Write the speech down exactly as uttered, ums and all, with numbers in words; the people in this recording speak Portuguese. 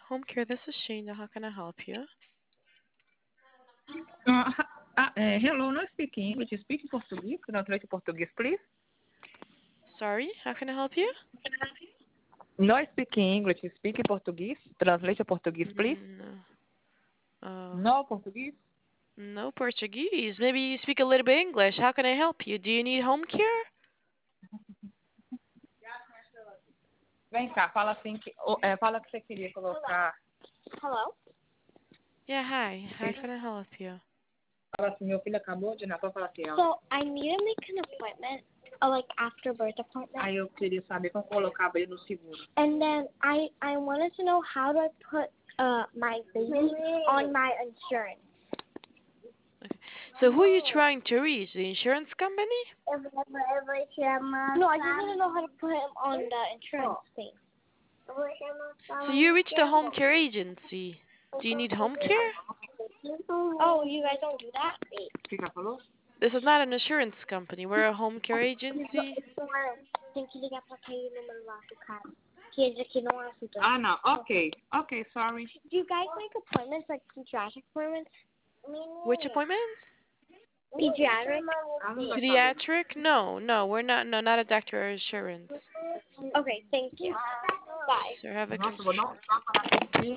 Home care, this is Shane. How can I help you? Uh, ha- uh, uh, hello, no speak English, speak português, translate to português, please. Sorry, how can I help you? No speak English, speak português, translate to português, please. Mm, uh, No Português. no Portuguese. Maybe you speak a little bit English. How can I help you? Do you need home care? Vem cá, fala assim que, oh, é, fala que você queria colocar. Hello? Yeah, hi. How can I help you? Fala assim, meu filho acabou de nascer, fala assim, ó. So I need to make an appointment, a like after birth appointment. Aí eu queria saber como colocava ele no seguro. And then I I wanted to know how do I put uh my baby on my insurance. So who are you trying to reach? The insurance company? No, I just want to know how to put him on the insurance thing. So you reached the home care agency. Do you need home care? Oh, you guys don't do that? Fica, falou? This is not an insurance company. We're a home care agency. Tem que ligar pra aquele número lá do cara. Que esse aqui não ajuda. Ah, não. Ok. Ok, sorry. Do you guys make appointments, like pediatric appointments? Which appointments? Pediatric? Pediatric? No, no, we're not. No, not a doctor or insurance. Okay, thank you. Bye. Sir, have a good Nossa, vou dar um tapa na